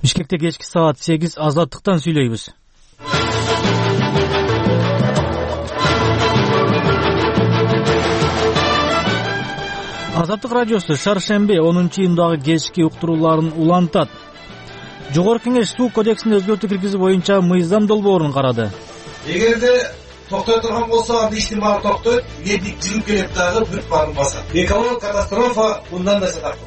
Бишкекте кечки саат 8 Азаттыктан сүйлөйбүз. Азаттык радиосу шаршемби 10-июндагы кечки уктурууларын улантат. Жогорку Кеңеш суу кодексине өзгөртүү киргизүү боюнча мыйзам долбоорун карады. Эгерде токтой турган болсо, анда иштин баары токтойт, элдик жылып келет дагы бүт баарын басат. Экологик катастрофа мындан да сатат.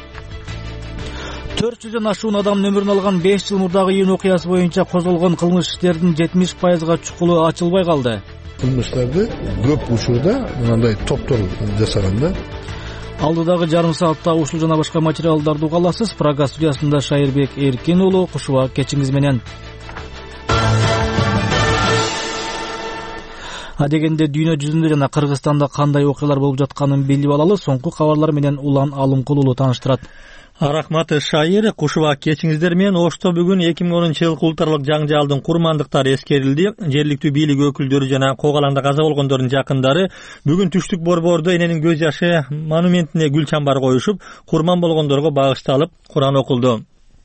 400дөн ашуун адамдын өмүрүн алган 5 жыл мурдагы июнь окуясы боюнча козголгон кылмыш иштердин 70%га чукулу ачылбай калды. Кылмыштарды көп учурда мындай топтор жасаганда. Алдыдагы жарым саатта ушул жана башка материалдарды уга аласыз. Прага студиясында Шайырбек Эркин уулу Кушуба кечиңиз менен. Адегенде дүйнө жүзүндө жана Кыргызстанда кандай окуялар болуп жатканын билип алалы. Соңку кабарлар менен Улан Алымкулуу тааныштырат. Рахмат Шайыр, Кушуба кечиңиздер менен. Ошто бүгүн 2010-жылкы улуттарлык жаңжалдын курмандыктары эскерилди. Жергиликтүү бийлик өкүлдөрү жана Когалаңда каза болгондордун жакындары бүгүн түштүк борбордо эненин көз жашы монументине гүл чамбар коюшуп, курман болгондорго багышталып Куран окулду.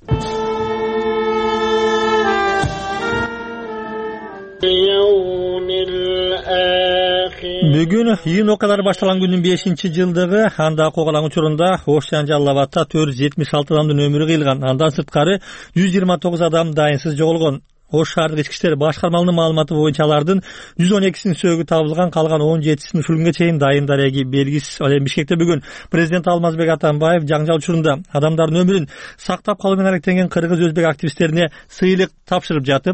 Бүгүн июнь окуялары башталган күндүн 5-жылдыгы. Анда Когалаң учурунда Ош жаңжалып атта 476 адамдын өмүрү кыйылган. Андан сырткары 129 адам дайынсыз жоголгон. Ош шаардык ички иштер башкармалыгынын маалыматы боюнча алардын 112синин сөөгү табылган, калган 17син ушул күнгө чейин дайын дареги белгисиз. Ал эми Бишкекте бүгүн президент Алмазбек Атамбаев жаңжал учурунда адамдардын өмүрүн сактап калуу менен аракеттенген кыргыз өзбек активисттерине сыйлык тапшырып жатып,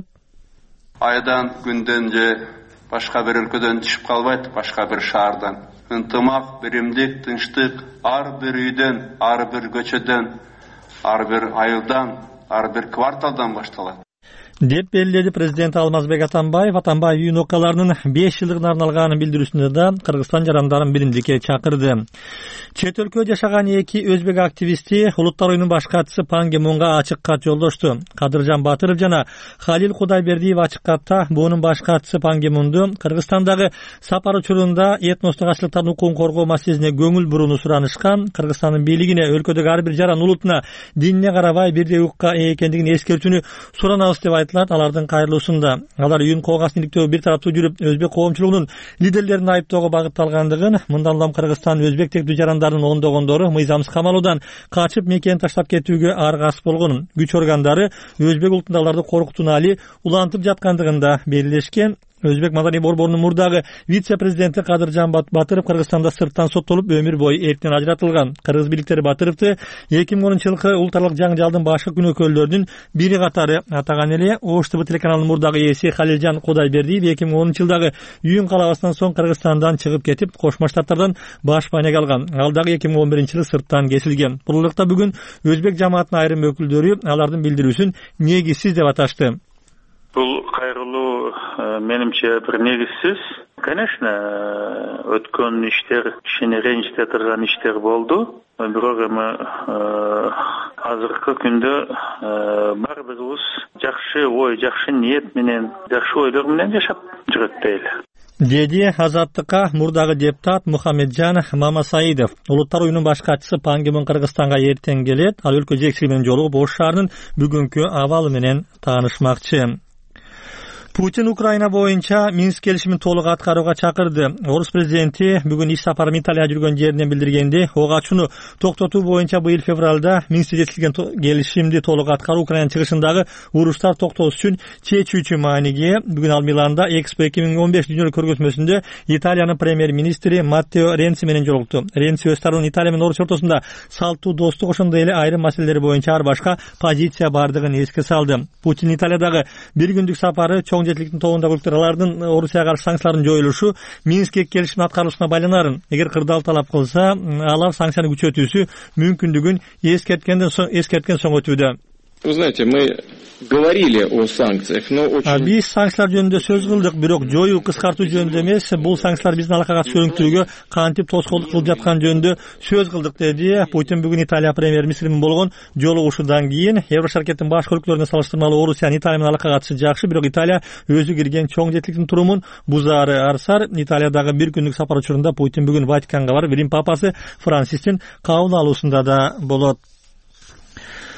айдан күндөн же башка бир өлкөдөн түшүп калбайт, башка бир шаардан. Ынтымак, биримдик, тынчтык ар бир үйдөн, ар бир көчөдөн, ар бир айылдан, ар бир кварталдан башталат деп белгиледи президент Алмазбек Атамбаев. Атамбаев июнь окуяларынын 5 жылдыгына арналган билдирүүсүндө да Кыргызстан жарандарын биримдикке чакырды. Чет өлкөдө жашаган эки өзбек активисти Улуттар оюнунун баш катчысы Пан Ги Мунга ачык кат жолдошту. Кадыржан Батыров жана Халил Кудайбердиев ачык катта буунун баш катчысы Пан Ги Мунду Кыргызстандагы сапар учурунда этностук ачылыктардын укугун коргоо маселесине көңүл бурууну суранышкан. Кыргызстандын бийлигине өлкөдөгү ар бир жаран улутуна динине карабай бирдей укукка ээ экендигин эскертүүнү суранабыз деп айтылат алардын кайрылуусунда. Алар июнь коогасын иликтөө бир тараптуу жүрүп, өзбек коомчулугунун лидерлерин айыптоого багытталгандыгын, мындан улам Кыргызстан өзбек тектүү жарандардын ондогондору мыйзамсыз камалуудан качып мекенин таштап кетүүгө аргасыз болгонун, күч органдары өзбек улутундагыларды коркутууну али улантып жаткандыгында белгилешкен. Өзбек маданий борборунун мурдагы вице-президенти Кадыржан Батыров Кыргызстанда сырттан соттолуп өмүр бою эрктен ажыратылган. Кыргыз бийликтери Батыровду 2010-жылкы улуттарлык жаңжалдын башкы күнөөкөрлөрүнүн бири катары атаган эле. Ош ТВ телеканалынын мурдагы ээси Халилжан Кудайбердиев 2010-жылдагы июнь калабасынан соң Кыргызстандан чыгып кетип, Кошмо Штаттардан баш байнеге алган. Ал дагы 2011-жылы сырттан кесилген. Бул ылыкта бүгүн өзбек жамаатынын айрым өкүлдөрү алардын билдирүүсүн негизсиз деп аташты. Бул кайрылуу менимче бир негизсиз. Конечно, өткөн иштер кишини ренжите турган иштер болду. Бирок эми азыркы күндө бар бирибиз жакшы ой, жакшы ниет менен, жакшы ойлор менен жашап жүрөт дейли. Деди Азаттыкка мурдагы депутат Мухаммеджан Мамасаидов. Улуттар оюнунун баш катчысы Пан Ги Мун Кыргызстанга эртең келет. Ал өлкө жетекчилиги менен жолугуп Ош шаарынын бүгүнкү абалы менен таанышмакчы. Путин Украина боюнча Минск келишимин толук аткарууга чакырды. Орус президенти бүгүн иш сапарын Италия жүргөн жеринен билдиргенде, ого ачууну токтотуу боюнча быйыл февралда Минскте жетилген келишимди толук аткаруу Украинанын чыгышындагы уруштар токтоосу үчүн чечүүчү мааниге. Бүгүн ал Миланда Экспо 2015 дүйнөлүк көргөзмөсүндө Италиянын премьер-министри Маттео Ренци менен жолукту. Ренци өз тарабынан Италия менен Орус ортосунда салттуу достук, ошондой эле айрым маселелер боюнча ар башка позиция бардыгын эске салды. Путин Италиядагы бир күндүк сапары чоң жетиликтин тобунда алардын Орусияга каршы санкциялардын жоюлушу Минск келишимин аткарылышына байланарын. Эгер кырдаал талап кылса, алар санкцияны күчөтүүсү мүмкүндүгүн эскерткен соң өтүүдө. Вы знаете, мы говорили о санкциях, но очень... Биз санкциялар жөнүндө сөз кылдык, бирок жоюу, кыскартуу жөнүндө эмес. Бул санкциялар биздин алакага чөйрөңтүүгө кантип тоскоолдук кылып жаткан жөнүндө сөз кылдык, деди Путин бүгүн Италия премьер-министри менен болгон жолугушуудан кийин. Еврошаркеттин башка өлкөлөрүнө салыштырмалуу Орусиянын Италия менен алака катышы жакшы, бирок Италия өзү кирген чоң жетиликтин турумун бузаары арсар. Италиядагы бир күндүк сапар учурунда Путин бүгүн Ватиканга барып, Рим папасы Францистин кабыл алуусунда да болот.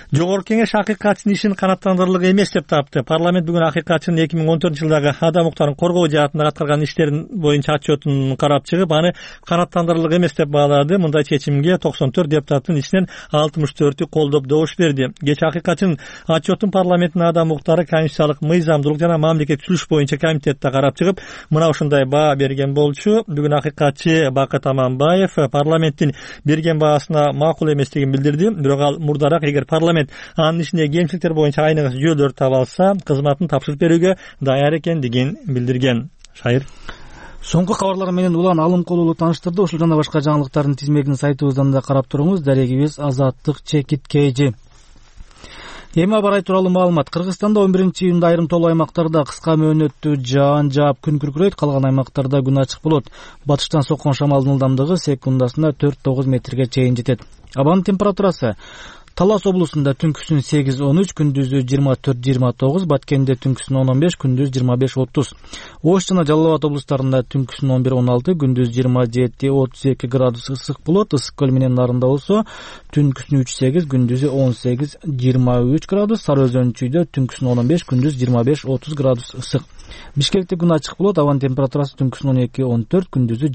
Жогорку Кеңеш акыйкатчынын ишин канааттандырырлык эмес деп тапты. Парламент бүгүн акыйкатчынын 2014-жылдагы адам укуктарын коргоо жаатында аткарган иштерин боюнча отчетун карап чыгып, аны канааттандырырлык эмес деп баалады. Мындай чечимге 94 депутаттын ичинен 64-ü колдоп добуш берди. Кечээ акыйкатчынын отчетун парламенттин адам укуктары, конституциялык мыйзамдуулук жана мамлекет түзүлүш боюнча комитетте карап чыгып, мына ушундай баа берген болчу. Бүгүн акыйкатчы Бакыт Аманбаев парламенттин берген баасына макул эместигин билдирди. Бирок ал мурдараак эгер парламент анын ичиндеги кемчиликтер боюнча айныгыс жүйөлөр таба алса, кызматын тапшырып берүүгө даяр экендигин билдирген. Шайыр. Соңку кабарлар менен Улан Алымкулуу тааныштырды. Ушул жана башка жаңылыктардын тизмегин сайтыбыздан да карап туруңуз. Дарегибиз Азаттык Чекиткейжи. Эми аба ырайы тууралуу маалымат. Кыргызстанда 11-июнда айрым тоолуу аймактарда кыска мөөнөттүү жаан жаап күн күркүрөйт, калган аймактарда күн ачык болот. Батыштан соккон шамалдын ылдамдыгы секундасына 4-9 метрге чейин жетет. Абанын температурасы Талас облусунда түнкүсүн 8-13, күндүзү 24-29, Баткенде түнкүсүн 10-15, күндүз 25-30. Ош жана Жалал Абад облустарында түнкүсүн 11-16, күндүз 27-32 градус ысык болот. Ысык көл менен Нарында болсо түнкүсүн 3-8, күндүзү 18-23 градус. Сары Өзөнчүйдө түнкүсүн 15, күндүз 25-30 градус ысык. Бишкекте күн ачык болот. Абанын температурасы түнкүсүн 12-14, күндүзү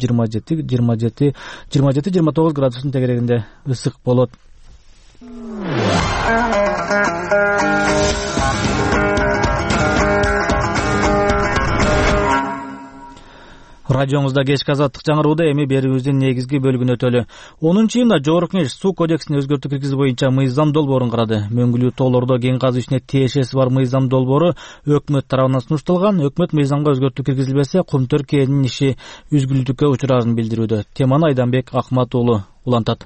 27-29 градустун тегерегинде ысык болот. Радиомузда кечки азаттык жаңырууда эми берүүбүздүн негизги бөлүгүн өтөлү. 10-июнда Жогорку Кеңеш суу кодексине өзгөртүү киргизүү боюнча мыйзам долбоорун карады. Мөңгүлүү тоолордо кен казуу ишине тиешеси бар мыйзам долбоору өкмөт тарабынан сунушталган. Өкмөт мыйзамга өзгөртүү киргизилбесе, Кумтөр кенинин иши үзгүлтүккө учурарын билдирүүдө. Теманы Айданбек Акмат уулу улантат.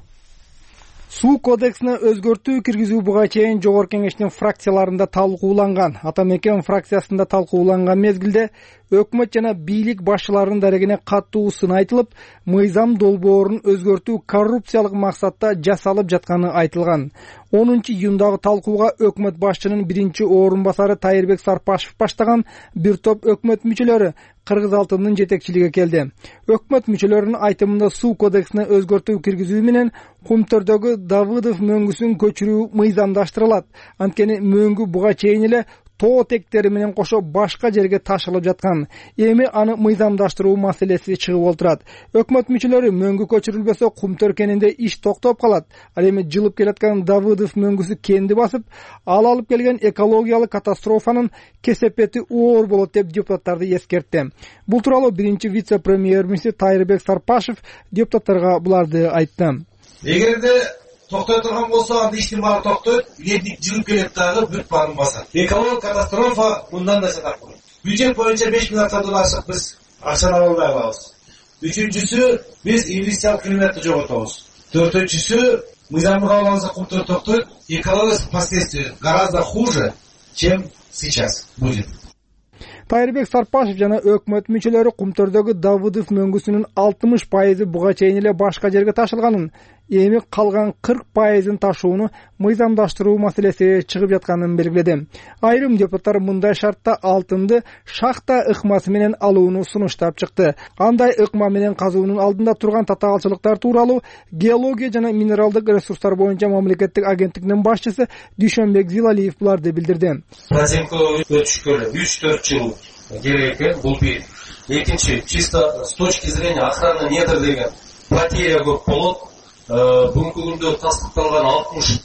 Суу кодексине өзгөртүү киргизүү буга чейин Жогорку Кеңештин фракцияларында талкууланган. Атамекен фракциясында талкууланган мезгилде өкмөт жана бийлик башчыларынын дарегине каттуу сын айтылып, мыйзам долбоорун өзгөртүү коррупциялык максатта жасалып жатканы айтылган. 10-июндагы талкууга өкмөт башчынын биринчи орун басары Тайырбек Сарпашев баштаган бир топ өкмөт мүчөлөрү Кыргыз алтынынын жетекчилиги келди. Өкмөт мүчөлөрүнүн айтымында суу кодексине өзгөртүү киргизүү менен Кумтөрдөгү Давыдов мөңгүсүн көчүрүү мыйзамдаштырылат. Анткени мөңгү буга чейин эле тоо тектери менен кошо башка жерге ташылып жаткан. Эми аны мыйзамдаштыруу маселеси чыгып отурат. Өкмөт мүчөлөрү мөңгү көчүрүлбөсө Кумтөр кенинде иш токтоп калат. Ал эми жылып келаткан Давыдов мөңгүсү кенди басып, ал алып келген экологиялык катастрофанын кесепети оор болот деп депутаттарды эскертти. Бул тууралуу биринчи вице-премьер-министр Тайырбек Сарпашев депутаттарга буларды айтты. Эгерде токтой турган болсо, анда иштин баары токтойт, элдик жылып келет дагы бүт баарын басат. Экологиялык катастрофа мындан да чатак болот. Бюджет боюнча 5 миллиард ашык биз акчаны ала албай калабыз. Үчүнчүсү, биз инвестициялык климатты жоготобуз. Төртүнчүсү, мыйзамды кабыл алынса Кумтөр токтойт, экологиялык последствия гораздо хуже, чем сейчас будет. Тайырбек Сарпашев жана өкмөт мүчөлөрү Кумтөрдөгү Давыдов мөңгүсүнүн 60% буга чейин эле башка жерге ташылганын, эми калган 40% ташууну мыйзамдаштыруу маселеси чыгып жатканын белгиледи. Айрым депутаттар мындай шартта алтынды шахта ыкмасы менен алууну сунуштап чыкты. Андай ыкма менен казуунун алдында турган татаалчылыктар тууралуу геология жана минералдык ресурстар боюнча мамлекеттик агенттигинин башчысы Дүйшөнбек Зилалиев буларды билдирди. Проценттөө өтүшкө 3-4 жыл керек экен. Бул бир. Экинчи, чисто с точки зрения охраны недр деген потеря көп болот. Бүгүнкү күндө тастыкталган 60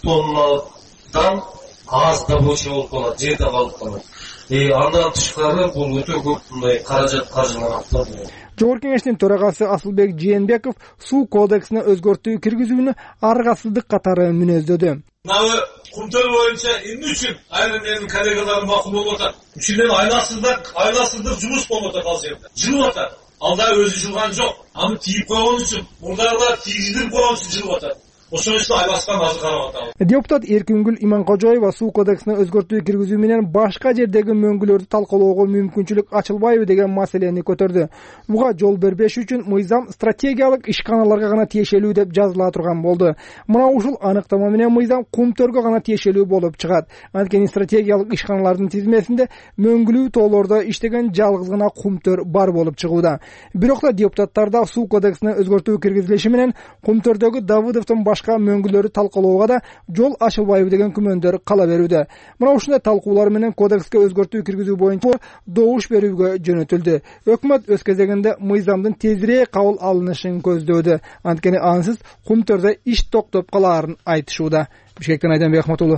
тоннадан аз добыча болуп калат, жерде калып калат. Андан тышкары бул өтө көп мындай каражат каржыланат. Жогорку Кеңештин төрагасы Асылбек Жээнбеков суу кодексине өзгөртүү киргизүүнү аргасыздык катары мүнөздөдү. Мына Кумтөр боюнча эмне үчүн айрым менин коллегаларым макул болуп атат? Үчүнөн айласыздык жумуш болуп атат ал жерде. Жылып атат. Ал да өзү жылган жок. Аны тийип койгон үчүн, мурдагылар тийгиздирип койгон үчүн жылып атат. Ошон үчүн айлаштан азыр карап атабыз. Депутат Эркингүл Иманкожоева суу кодексине өзгөртүү киргизүү менен башка жердеги мөңгүлөрдү талкуулоого мүмкүнчүлүк ачылбайбы деген маселени көтөрдү. Буга жол бербеш үчүн мыйзам стратегиялык ишканаларга гана тиешелүү деп жазыла турган болду. Мына ушул аныктама менен мыйзам Кумтөргө гана тиешелүү болуп чыгат. Анткени стратегиялык ишканалардын тизмесинде мөңгүлүү тоолордо иштеген жалгыз гана Кумтөр бар болуп чыгууда. Бирок да депутаттарда суу кодексине өзгөртүү киргизилиши менен Кумтөрдөгү Давыдовдун башка мөңгүлөрү талкалоого да жол ачылбайбы деген күмөндөр кала берүүдө. Мына ушундай талкуулар менен кодекске өзгөртүү киргизүү боюнча добуш берүүгө жөнөтүлдү. Өкмөт өз кезегинде мыйзамдын тезирээк кабыл алынышын көздөөдө. Анткени ансыз кумтөрдө иш токтоп калаарын айтышууда. Бишкектен Айданбек Ахматуллу.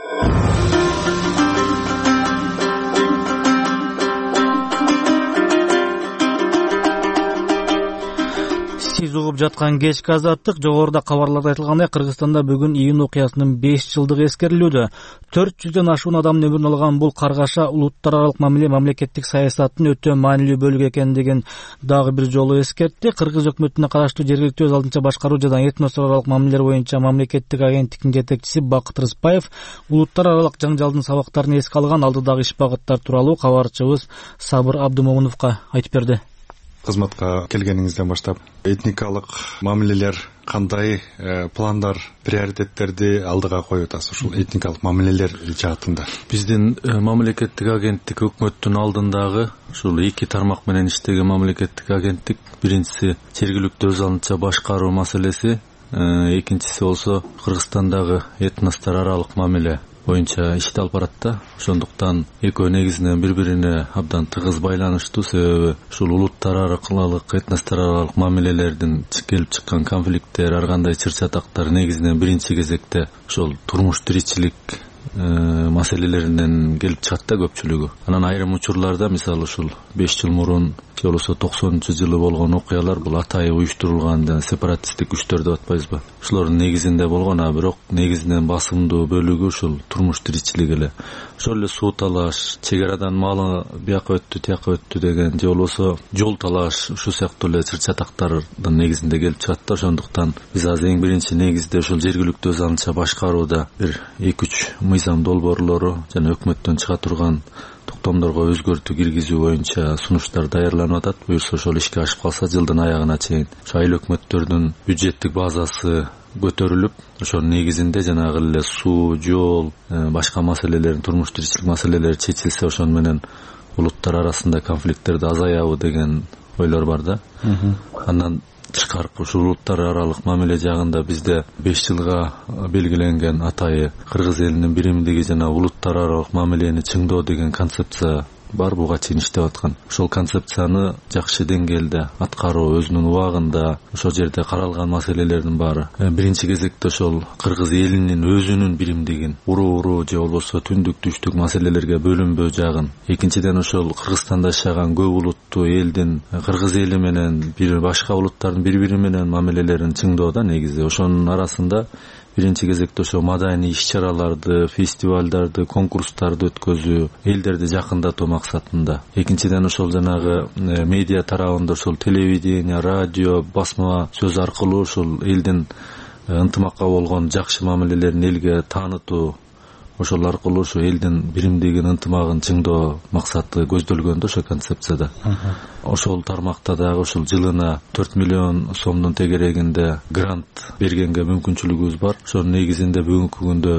Сиз угуп жаткан кечки азаттык. Жогоруда кабарларда айтылгандай, Кыргызстанда бүгүн июнь окуясынын 5 жылдыгы эскерилүүдө. 400дөн ашуун адамдын өмүрүн алган бул каргаша улуттар аралык мамиле мамлекеттик саясаттын өтө маанилүү бөлүгү экендигин дагы бир жолу эскертти. Кыргыз өкмөтүнө караштуу жергиликтүү өз алдынча башкаруу жана этностор аралык мамилелер боюнча мамлекеттик агенттиктин жетекчиси Бакыт Рыспаев улуттар аралык жаңжалдын сабактарын эске алган алдыдагы иш багыттар тууралуу кабарчыбыз Сабыр Абдымомуновго айтып берди. Кызматка келгениңизден баштап этникалык мамилелер кандай пландар, приоритеттерди алдыга коюп атасыз ушул этникалык мамилелер жаатында? Биздин мамлекеттик агенттик өкмөттүн алдындагы ушул эки тармак менен иштеген мамлекеттик агенттик, биринчиси жергиликтүү өз алдынча башкаруу маселеси, экинчиси болсо Кыргызстандагы этностор аралык мамиле боюнча ишти алып барат да. Ошондуктан экөө негизинен бири-бирине абдан тыгыз байланыштуу, себеби ушул улуттар аралык, этностор аралык мамилелердин келип чыккан конфликттер, ар кандай чыр-чатактар негизинен биринчи кезекте ошол турмуш тиричилик маселелеринен келип чыгат да көпчүлүгү. Анан айрым учурларда, мисалы ушул 5 жыл мурун же болбосо 90-жылы болгон окуялар бул атайы уюштурулган сепаратисттик күчтөр деп атпайбызбы? Ушулордун негизинде болгон, а бирок негизинен басымдуу бөлүгү ушул турмуш тиричилик эле. Ошол эле суу талаш, чек арадан малы бияка өттү, тияка өттү деген, же болбосо жол талаш, ушул сыяктуу эле чыр-чатактардын негизинде келип чыгат да. Ошондуктан биз азыр эң биринчи негизде ушул жергиликтүү өз алдынча башкарууда бир 2-3 мыйзам долбоорлору жана өкмөттөн чыга турган токтомдорго өзгөртүү киргизүү боюнча сунуштар даярланып атат. Буюрса ошол ишке ашып калса жылдын аягына чейин ошо айыл өкмөттөрдүн бюджеттик базасы көтөрүлүп, ошонун негизинде жанагы эле суу, жол, башка маселелердин, турмуш тиричилик маселелери чечилсе, ошону менен улуттар арасында конфликттерди азаябы деген ойлор бар да. Андан тышкаркы ушул улуттар аралык мамиле жагында бизде 5 жылга белгиленген атайы кыргыз элинин биримдиги жана улуттар аралык мамилени чыңдоо деген концепция бар, буга чейин иштеп аткан. Ошол концепцияны жакшы деңгээлде аткаруу, өзүнүн убагында ошол жерде каралган маселелердин баары биринчи кезекте ошол кыргыз элинин өзүнүн биримдигин, уруу же болбосо түндүк түштүк маселелерге бөлүнбөө жагын, экинчиден ошол Кыргызстанда жашаган көп улуттуу элдин кыргыз эли менен башка улуттардын бири-бири менен мамилелерин чыңдоодо негизи. Ошонун арасында биринчи кезекте ошо маданий иш-чараларды, фестивалдарды, конкурстарды өткөзүү, элдерди жакындатуу максатында. Экинчиден ошол жанагы медиа тарабында ошол телевидение, радио, басма сөз аркылуу ошол элдин ынтымакка болгон жакшы мамилелерин элге таанытуу, ошол аркылуу ошо элдин биримдигин, ынтымагын чыңдоо максаты көздөлгөн да ошо концепцияда. Ошол тармакта дагы ошол жылына 4 миллион сомдун тегерегинде грант бергенге мүмкүнчүлүгүбүз бар. Ошонун негизинде бүгүнкү күндө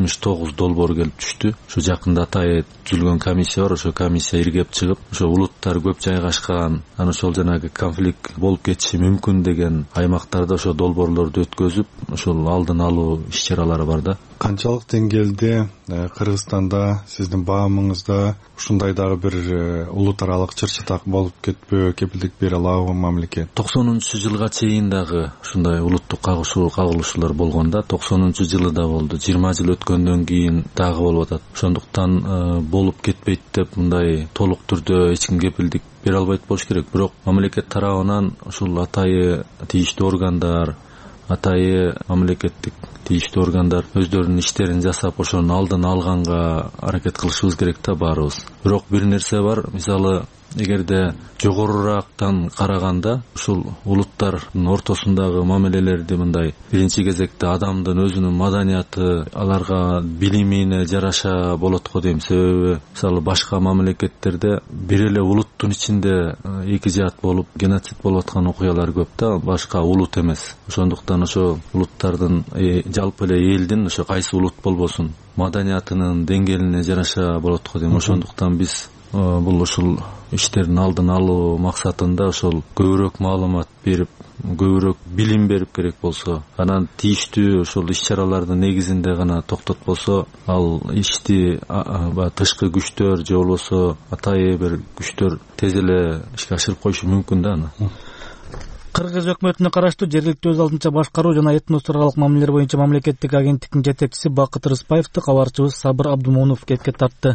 79 долбоор келип түштү. Ошо жакында атайы түзүлгөн комиссия бар, ошо комиссия иргеп чыгып, ошо улуттар көп жайгашкан, анан ошол жанагы конфликт болуп кетиши мүмкүн деген аймактарда ошо долбоорлорду өткөзүп, ошол алдын алуу иш-чаралары бар да. Канчалык деңгээлде Кыргызстанда сиздин баамыңызда ушундай дагы бир улуттар аралык чыр-чатак болуп кетпөө кепилдик бере алабы мамлекет? 90-жылга чейин дагы ушундай улуттук кагылышуулар болгон да. 90-жылы да болду. 20 жыл өткөндөн кийин дагы болуп атат. Ошондуктан болуп кетпейт деп мындай толук түрдө эч ким кепилдик бере албайт болуш керек. Бирок мамлекет тарабынан ушул атайы тийиштүү органдар, атайы мамлекеттик тийиштүү органдар өздөрүнүн иштерин жасап, ошонун алдын алганга аракет кылышыбыз керек да баарыбыз. Бирок бир нерсе бар, мисалы эгерде жогорурактан караганда ушул улуттардын ортосундагы мамилелерди мындай биринчи кезекте адамдын өзүнүн маданияты, аларга билимине жараша болот го дейм. Себеби мисалы башка мамлекеттерде бир эле улуттун ичинде эки жаат болуп геноцид болуп аткан окуялар көп да, башка улут эмес. Ошондуктан ошо улуттардын жалпы эле элдин ошо кайсы улут болбосун маданиятынын деңгээлине жараша болот го дейм. Ошондуктан биз бул ушул иштердин алдын алуу максатында ошол көбүрөөк маалымат берип, көбүрөөк билим берип керек болсо, анан тийиштүү ошол иш-чаралардын негизинде гана токтотпосо, ал ишти тышкы күчтөр же болбосо атайы бир күчтөр тез эле ишке ашырып коюшу мүмкүн да аны. Кыргыз өкмөтүнө караштуу жергиликтүү өз алдынча башкаруу жана этностор аралык мамилелер боюнча мамлекеттик агенттиктин жетекчиси Бакыт Рыспаевди кабарчыбыз Сабыр Абдумунов кетке тартты.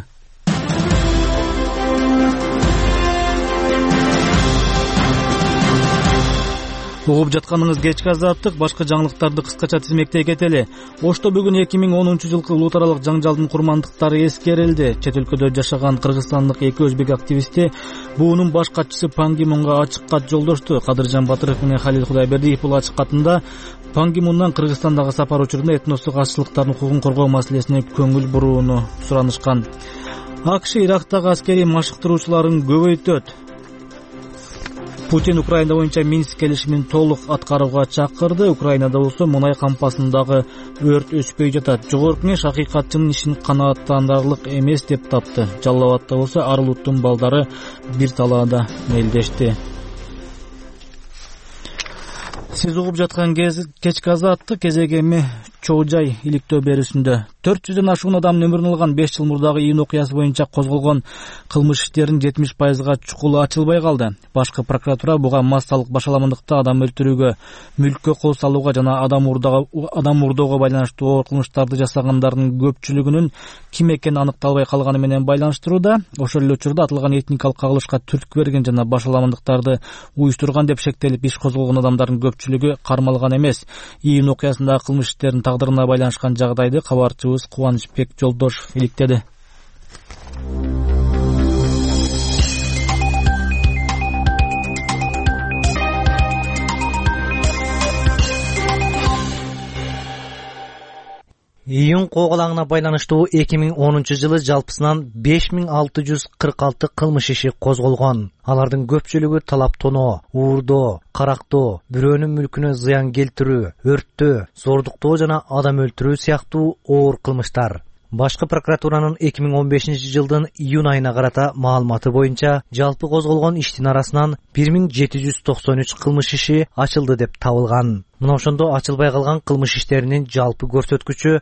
Угуп жатканыңыз кечки азаттык, башка жаңылыктарды кыскача тизмектей кетели. Ошто бүгүн 2010-жылкы улут аралык жаңжалдын курмандыктары эскерилди. Чет өлкөдө жашаган кыргызстандык эки өзбек активисти буунун баш катчысы Пан Ги Мунга ачык кат жолдошту. Кадыржан Батыров менен Халил Кудайбердиев бул ачык катында Пан Ги Мундан Кыргызстандагы сапар учурунда этностук азчылыктардын укугун коргоо маселесине көңүл бурууну суранышкан. АКШ Ирактагы аскерий машыктыруучуларын көбөйтөт. Путин Украина боюнча Минск келишимин толук аткарууга чакырды. Украинада болсо мунай кампасындагы өрт өчпөй жатат. Жогорку кеңеш акыйкатчынын ишин канааттандырарлык эмес деп тапты. Жалал Абадта болсо Арыл Уттун балдары бир талаада мелдешти. Сиз угуп жаткан кечки азаттык кезеги эми чоо жай иликтөө берүүсүндө 400дөн ашуун адамдын өмүрүн алган 5 жыл мурдагы июнь окуясы боюнча козголгон кылмыш иштеринин 70%га чукулу ачылбай калды. Башкы прокуратура буга массалык башаламандыкта, адам өлтүрүүгө, мүлккө кол салууга жана адам урдоого байланыштуу оор кылмыштарды жасагандардын көпчүлүгүнүн ким экени аныкталбай калганы менен байланыштырууда. Ошол эле учурда атылган этникалык кагылышка түрткү берген жана башаламандыктарды уюштурган деп шектелип иш козголгон адамдардын көпчүлүгү кармалган эмес. Июнь окуясындагы кылмыш иштеринин тагдырына байланышкан жагдайды кабарчыбыз Кубанычбек Жолдошов иликтеди. Июнь кооголаңына байланыштуу 2010-жылы жалпысынан 5646 кылмыш иши козголгон. Алардын көпчүлүгү талап тоноо, уурдоо, карактоо, бирөөнүн мүлкүнө зыян келтирүү, өрттөө, зордуктоо жана адам өлтүрүү сыяктуу оор кылмыштар. Башкы прокуратуранын 2015-жылдын июнь айына карата маалыматы боюнча жалпы козголгон иштин арасынан 1793 кылмыш иши ачылды деп табылган. Мына ошондо ачылбай калган кылмыш иштеринин жалпы көрсөткүчү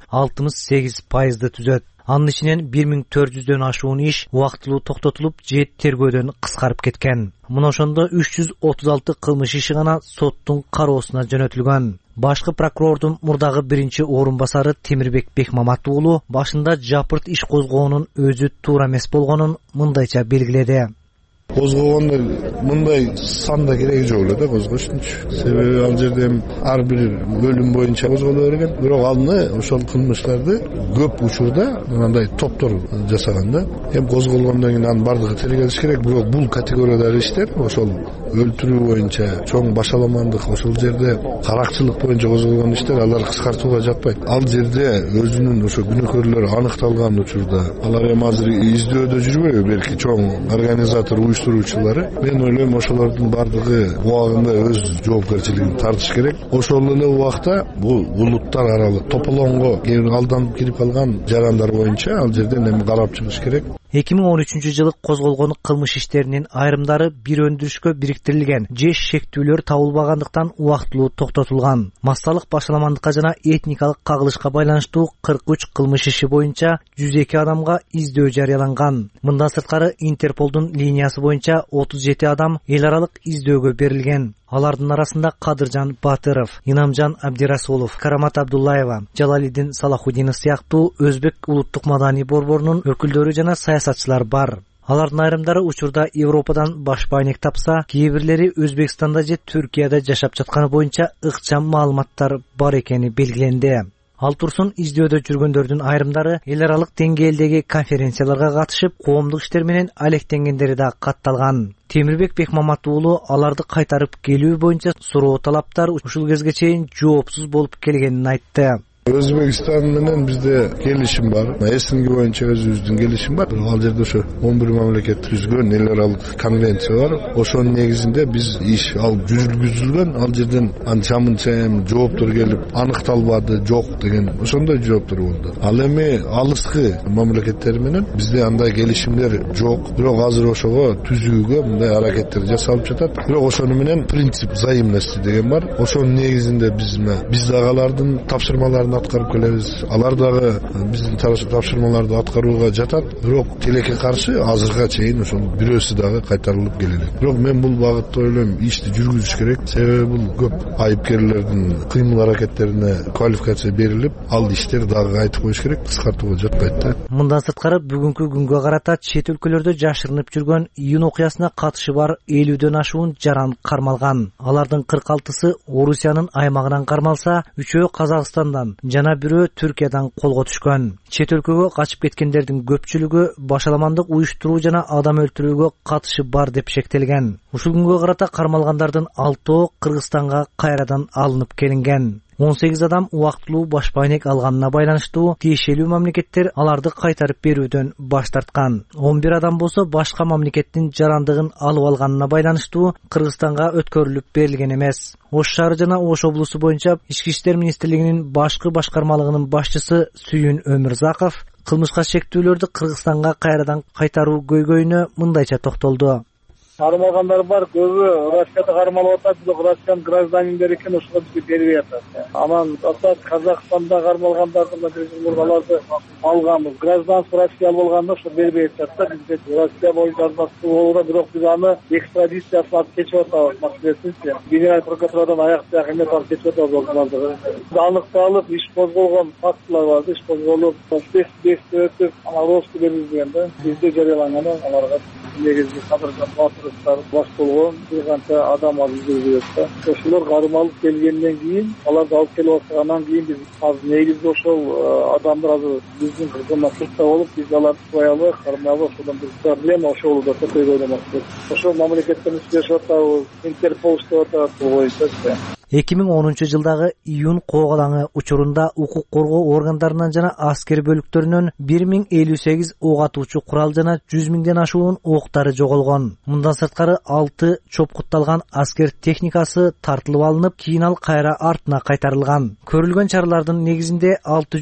68%ды түзөт. Анын ичинен 1400дөн ашуун иш убактылуу токтотулуп же тергөөдөн кыскарып кеткен. Мына ошондо 336 кылмыш иши гана соттун кароосуна жөнөтүлгөн. Башкы прокурордун мурдагы биринчи орун басары Темирбек Бекмамат уулу башында жапырт иш козгоонун өзү туура эмес болгонун мындайча белгиледи. Козгогондо мындай санда кереги жок эле да козгоштунчу. Себеби ал жерде ар бир бөлүм боюнча козголо берген. Бирок алны ошол кылмыштарды көп учурда мындай топтор жасаган да. Эми козголгондон кийин анын бардыгы тергелиш керек. Бирок бул категориядагы иштер ошол өлтүрүү боюнча, чоң башаламандык, ошол жерде каракчылык боюнча козголгон иштер алар кыскартууга жатпайт. Ал жерде өзүнүн ошо күнөөкөрлөрү аныкталган учурда алар эми азыр издөөдө жүрбөйбү, белки чоң организатор уюштуруучулары. Мен ойлойм ошолордун бардыгы убагында өз жоопкерчилигин тартыш керек. Ошол эле убакта бул улуттар аралык тополоңго алданып кирип калган жарандар боюнча ал жерден эми карап чыгыш керек. 2013-жылы козголгон кылмыш иштеринин айрымдары бир өндүрүшкө бириктирилген же шектүүлөр табылбагандыктан убактылуу токтотулган. Массалык башаламандыкка жана этникалык кагылышка байланыштуу 43 кылмыш иши боюнча 102 адамга издөө жарыяланган. Мындан сырткары Интерполдун линиясы боюнча 37 адам эл аралык издөөгө берилген. Алардын арасында Кадыржан Батыров, Инамжан Абдирасулов, Карамат Абдуллаева, Жалалидин Салахудинов сыяктуу өзбек улуттук маданий борборунун өкүлдөрү жана саясатчылар бар. Алардын айрымдары учурда Европадан баш байнек тапса, кээ бирлери Өзбекстанда же Түркияда жашап жатканы боюнча ыкчам маалыматтар бар экени белгиленди. Ал турсун издөөдө жүргөндөрдүн айрымдары эл аралык деңгээлдеги конференцияларга катышып, коомдук иштер менен алектенгендери да катталган. Темирбек Бекмамат уулу аларды кайтарып келүү боюнча суроо талаптар ушул кезге чейин жоопсуз болуп келгенин айтты. Өзбекстан менен бизде келишим бар. СНГ боюнча өзүбүздүн келишим бар. Ал жерде ошо 11 мамлекет түзгөн эл аралык конвенция бар. Ошонун негизинде биз иш алып жүргүзүлгөн. Ал жерден анча-мынча жооптор келип аныкталбады, жок деген ошондой жооптор болду. Ал эми алыскы мамлекеттер менен бизде андай келишимдер жок. Бирок азыр ошого түзүүгө мындай аракеттер жасалып жатат. Бирок ошону менен принцип взаимности деген бар. Ошонун негизинде биз дагы алардын тапшырмаларын аткарып келебиз. Алар дагы биздин тапшырмаларды аткарууга жатат. Бирок тилекке каршы азырга чейин ошол бирөөсү дагы кайтарылып келет. Бирок мен бул багытта ойлойм, ишти жүргүзүш керек. Себеби бул көп айыпкерлердин кыймыл аракеттерине квалификация берилип, ал иштер дагы айтып коюш керек, кыскартууга жатпайт да. Мындан сырткары бүгүнкү күнгө карата чет өлкөлөрдө жашырынып жүргөн июнь окуясына катышы бар 50дөн ашуун жаран кармалган. Алардын 46сы Орусиянын аймагынан кармалса, 3-өө Казакстандан жана бирөө Түркиядан колго түшкөн. Чет өлкөгө качып кеткендердин көпчүлүгү башаламандык уюштуруу жана адам өлтүрүүгө катышы бар деп шектелген. Ушул күнгө карата кармалгандардын 6-өө Кыргызстанга кайрадан алынып келинген. 18 адам убактылуу баш байнек алганына байланыштуу тиешелүү мамлекеттер аларды кайтарып берүүдөн баш тарткан. 11 адам болсо башка мамлекеттин жарандыгын алып алганына байланыштуу Кыргызстанга өткөрүлүп берилген эмес. Ош шаары жана Ош облусу боюнча Ички иштер министрлигинин башкы башкармалыгынын башчысы Сүйүн Өмүрзаков кылмышка шектүүлөрдү Кыргызстанга кайрадан кайтаруу көйгөйүнө мындайча токтолду. Кармалгандар бар, көбү Россияда кармалып атат, бирок Россиянын гражданиндери экен, ошого бизге бербей атат. Анан Казакстанда кармалгандарды аларды алганбыз. Гражданство Россия болгондо ошо бербей атат. Бизде Россия боюнча болууда, бирок биз аны экстрадициясын алып кечип атабыз. Маселеси Генералдык прокуратурадан аяк эмес алып кечип атабыз. Аныкталып, иш козголгон фактылар бар, иш козголуп, тест өтүп, анан розыск берилген да. Бизде жарыяланган аларга негизги кадырган батырлыктар баш болгон бир канча адам изилдеп да. Ошолор кармалып келгенден кийин, аларды алып келип алгандан кийин биз азыр негизги ошол адамдар азыр биздин кызматыбызда болуп, биз аларды туяйлы, кармалып, ошодон бир проблема ошол болуп атат, көйгөйдөн баштап. Ошол мамлекеттерин сүйлөшүп атабыз, Интерпол иштеп атат, бул боюнча. 2010-жылдагы июнь коогалаңы учурунда укук коргоо органдарынан жана аскер бөлүктөрүнөн 1058 ок атуучу курал жана 100 миңден ашуун октары жоголгон. Мындан сырткары 6 чопкутталган аскер техникасы тартылып алынып, кийин ал кайра артына кайтарылган. Көрүлгөн чаралардын негизинде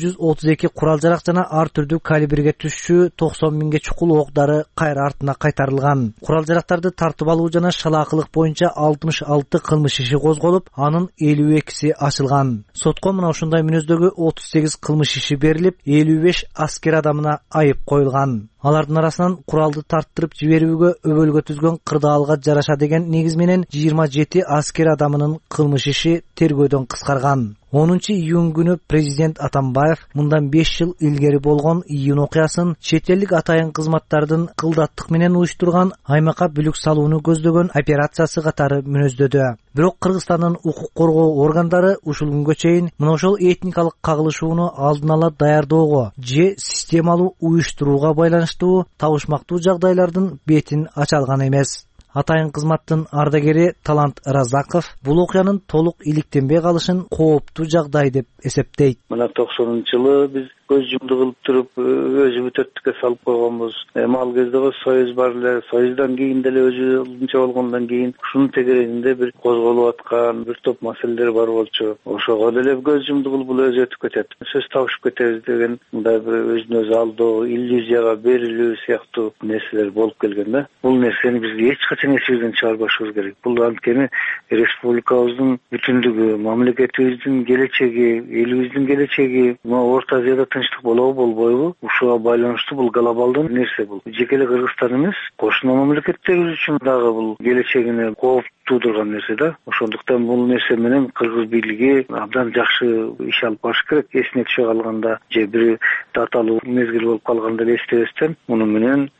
632 курал жарак жана ар түрдүү калибрге түшчү 90 миңге чукул октары кайра артына кайтарылган. Курал жарактарды тартып алуу жана шалаакылык боюнча 66 кылмыш иши козголуп, анын 52си ачылган. Сотко мына ушундай мүнөздөгү 38 кылмыш иши берилип, 55 аскер адамына айып коюлган. Алардын арасынан куралды тарттырып жиберүүгө өбөлгө түзгөн кырдаалга жараша деген негиз менен 27 аскер адамынын кылмыш иши тергөөдөн кыскарган. 10-июнь күнү президент Атамбаев мындан 5 жыл илгери болгон июнь окуясын чет элдик атайын кызматтардын кылдаттык менен уюштурган аймакка бүлүк салууну көздөгөн операциясы катары мүнөздөдү. Бирок Кыргызстандын укук коргоо органдары ушул күнгө чейин мына ошол этникалык кагылышууну алдын ала даярдоого же системалуу уюштурууга байланыштуу табышмактуу жагдайлардын бетин ача алган эмес. Атайын кызматтын ардагери Талант Разаков бул окуянын толук иликтенбей калышын кооптуу жагдай деп эсептейт. Мына 90-жылы биз көз жумду кылып туруп өзүбү төрттүккө салып койгонбуз. Ал кезде Союз бар эле, Союздан кийин деле өзүнчө болгондон кийин ушунун тегерегинде бир козголуп аткан бир топ маселелер бар болчу. Ошого деле көз жумду кылып бул өзү өтүп кетет. Сөз табышып кетебиз деген мындай бир өзүн өзү алдоо, иллюзияга берилүү сыяктуу нерселер болуп келген да. Бул нерсени биз эч качан эсибизден чыгарбашыбыз керек. Бул анткени республикабыздын бүтүндүгү, мамлекетибиздин келечеги, элибиздин келечеги, Орто Азияда тынчтык болобу болбойбу, ушуга байланыштуу бул глобалдуу нерсе бул. Жеке эле Кыргызстан эмес, кошуна мамлекеттерибиз үчүн дагы бул келечегине кооп туудурган нерсе да. Ошондуктан бул нерсе менен кыргыз бийлиги абдан жакшы иш алып барыш керек. Эсине түшө калганда же бир таталуу мезгил болуп калганда эле эстебестен, муну менен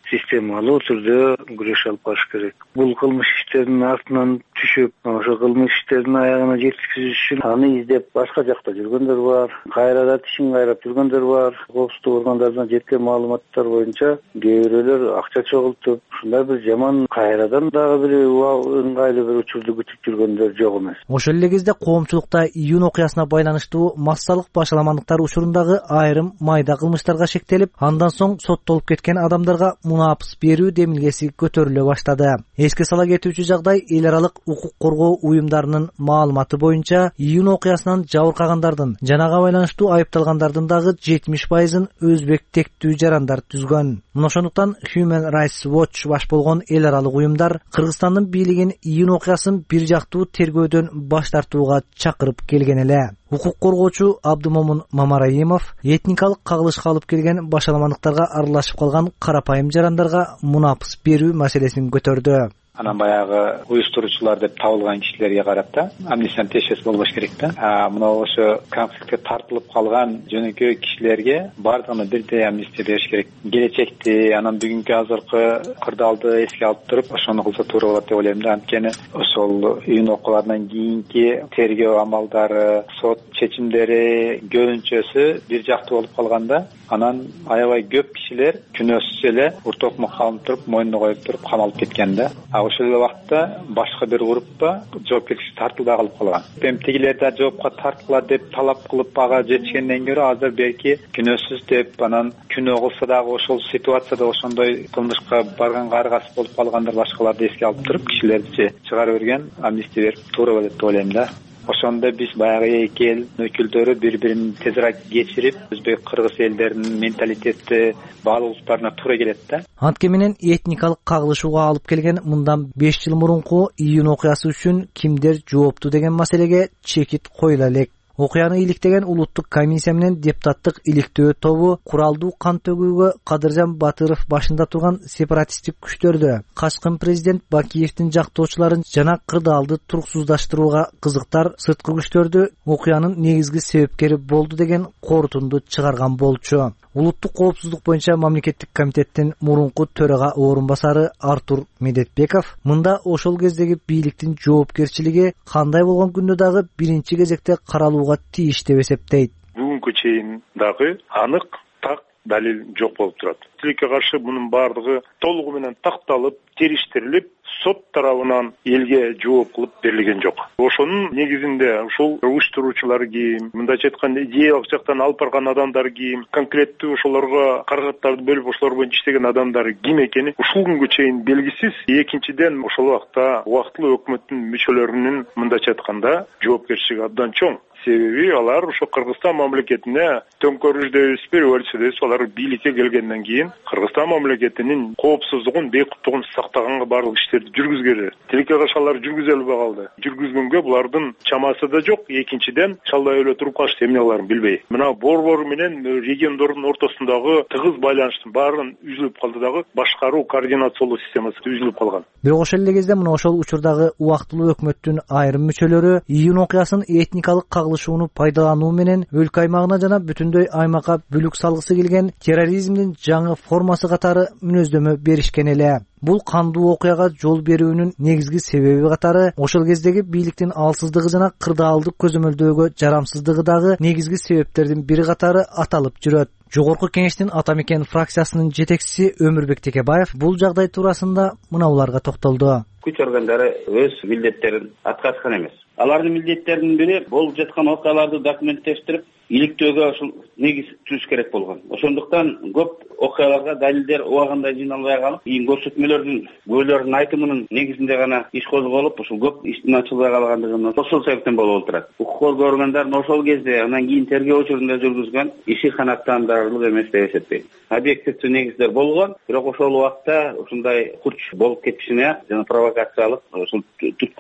системалуу түрдө күрөш алып барыш керек. Бул кылмыш иштеринин артынан түшүп, ошо кылмыш иштердин аягына жеткизиш үчүн аны издеп башка жакта жүргөндөр бар, кайрада тишин кайрап жүргөндөр бар. Коопсуздук органдарынан жеткен маалыматтар боюнча кээ бирөөлөр акча чогултуп, ушундай бир жаман кайрадан дагы бир ыңгайлуу бир учурду күтүп жүргөндөр жок эмес. Ошол эле кезде коомчулукта июнь окуясына байланыштуу массалык башаламандыктар учурундагы айрым майда кылмыштарга шектелип, андан соң соттолуп кеткен адамдарга мунапыс берүү демилгеси көтөрүлө баштады. Эске сала кетүүчү жагдай, эл аралык укук коргоо уюмдарынын маалыматы боюнча июнь окуясынан жабыркагандардын жана ага байланыштуу айыпталгандардын дагы 70%-ын өзбек тектүү жарандар түзгөн. Ошондуктан Human Rights Watch баш болгон эл аралык уюмдар Кыргызстандын бийлигин июнь окуясын бир жактуу тергөөдөн баш тартууга чакырып келген эле. Укук коргоочу Абдымомун Мамараимов этникалык кагылышка алып келген башаламандыктарга аралашып калган карапайым жарандарга мунапыс берүү маселесин көтөрдү. Анан баягы уюштуруучулар деп табылган кишилерге карата амнистия тиешеси болбош керек да. Мына ошо конфликтке тартылып калган жөнөкөй кишилерге бардыгына бирдей амнистия бериш керек. Келечекти, анан бүгүнкү азыркы кырдаалды эске алып туруп, ошону кылса туура болот деп ойлойм да. Анткени ошол июнь окууларынан кийинки тергөө амалдары, сот чечимдери көбүнчөсү бир жактуу болуп калганда, анан аябай көп кишилер күнөөсүз эле уртокмокко алынып туруп, мойнуна коюп туруп камалып кеткен да. Ошол эле убакытта башка бир группа жоопкерчиликке тартылбай калып калган. Эмтигилер да жоопко тартыла деп талап кылып ага жетишкенден көрө азыр белки күнөөсүз деп, анан күнөө кылса дагы ошол ситуацияда ошондой кылмышка барганга аргасыз болуп калгандар башкаларды эске алып туруп, кишилерди чыгарып берген, амнистия берип туура болот деп ойлойм да. Ошондо биз баягы эки эл өкүлдөрү бири-бирин тезирээк кечирип, өзбек кыргыз элдеринин менталитети баалуулуктарына туура келет да. Антке менен этникалык кагылышууга алып келген мындан 5 жыл мурунку июнь окуясы үчүн кимдер жоопту деген маселеге чекит коюла элек. Окуяны иликтеген улуттук комиссия менен депутаттык иликтөө тобу куралдуу кан төгүүгө Кадыржан Батыров башында турган сепаратисттик күчтөрдү, качкын президент Бакиевдин жактоочуларын жана кырдаалды туруксуздаштырууга кызыктар сырткы күчтөрдү окуянын негизги себепкери болду деген корутунду чыгарган болчу. Улуттук коопсуздук боюнча мамлекеттик комитеттин мурунку төрага орун басары Артур Медетбеков мында ошол кездеги бийликтин жоопкерчилиги кандай болгон күндө дагы биринчи кезекте каралууга тийиш деп эсептейт. Бүгүнкү чейин дагы анык так далил жок болуп турат. Тилекке каршы мунун бардыгы толугу менен такталып, териштирилип, сот тарабынан элге жооп кылып берилген жок. Ошонун негизинде ушул уюштуруучулар ким, мындайча айтканда идеялык жактан алып барган адамдар ким, конкреттүү ошолорго каражаттарды бөлүп ошолор боюнча иштеген адамдар ким экени ушул күнгө чейин белгисиз. Экинчиден, ошол убакта убактылуу өкмөттүн мүчөлөрүнүн мындайча айтканда жоопкерчилиги абдан чоң. Себеби алар ошо Кыргызстан мамлекетине төңкөрүш революция алар бийликке келгенден кийин Кыргызстан мамлекетинин коопсуздугун, бейкуттугун сактаганга барлык иштерди жүргүзгөрү. Тилекке каршы алар жүргүзө албай калды. Жүргүзгөнгө булардын чамасы да жок. Экинчиден, чалбай эле туруп калышты, эмне кыларын билбей. Мына борбор менен региондордун ортосундагы тыгыз байланыштын баарын үзүлүп калды дагы, башкаруу координациялуу системасы үзүлүп калган. Бирок ошол эле кезде мына ошол учурдагы убактылуу өкмөттүн айрым мүчөлөрү июнь окуясын этникалык кагылышууну пайдалануу менен өлкө аймагына жана бүтүндөй аймакка бүлүк салгысы келген терроризмдин жаңы формасы катары мүнөздөмө беришкен эле. Бул кандуу окуяга жол берүүнүн негизги себеби катары ошол кездеги бийликтин алсыздыгы жана кырдаалды көзөмөлдөөгө жарамсыздыгы дагы негизги себептердин бири катары аталып жүрөт. Жогорку кеңештин Ата Мекен фракциясынын жетекчиси Өмүрбек Текебаев бул жагдай туурасында мынауларга токтолду. Күч органдары өз милдеттерин аткарышкан эмес. Алардын милдеттеринин бири болуп жаткан окуяларды документтештирип, иликтөөгө ушул негиз түзүш керек болгон. Ошондуктан көп окуяларга далилдер убагында жыйналбай калып, көрсөтмөлөрдүн күбөлөрдүн айтымынын негизинде гана иш козголуп, ушул көп иштин ачылбай калгандыгын ошол себептен болуп отурат. Укук коргоо органдарын ошол кезде андан кийин тергөө учурунда жүргүзгөн иши канааттандырарлык эмес деп эсептейм. Объективдүү негиздер болгон, бирок ошол убакта ушундай күч болуп кетишине жана провокациялык ушул түткүлөр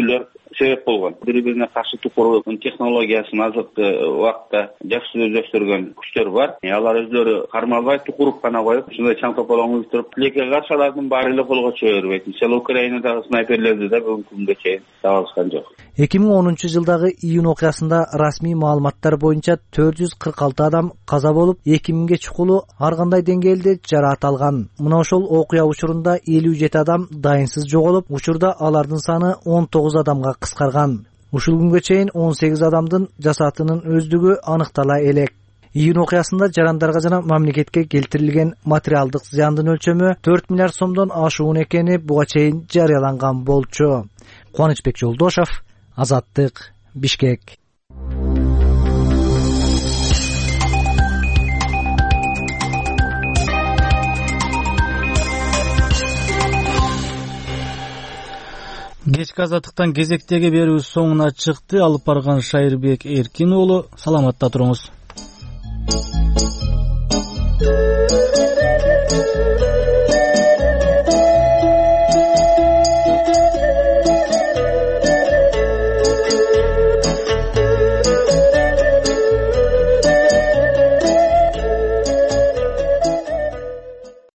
себеп болгон. Бири бирине каршы тукуруу технологиясын азыркы убакта жакшы өздөштүргөн күчтөр бар. Алар өздөрү кармалбай тукуруп гана коюп, ушундай чаң тополоң уюштуруп, тилекке каршы алардын баары эле колго чыга бербейт. Мисалы Украинадагы снайперлерди да бүгүнкү күнгө чейин таба алышкан жок. 2010-жылдагы июнь окуясында расмий маалыматтар боюнча 446 адам каза болуп, 2000ге чукулу ар кандай деңгээлде жараат алган. Мына ошол окуя учурунда 57 адам дайынсыз жоголуп, учурда алардын саны 19 адамга кыскарган. Ушул күнгө чейин 18 адамдын жасаатынын өздүгү аныктала элек. Июнь окуясында жарандарга жана мамлекетке келтирилген материалдык зыяндын өлчөмү 4 миллиард сомдон ашуун экени буга чейин жарыяланган болчу. Кубанычбек Жолдошов, Азаттык, Бишкек. Кечки Азаттыктан кезектеги берүүбүз соңуна чыкты. Алып барган Шайырбек Эркин уулу. Саламатта туруңуз.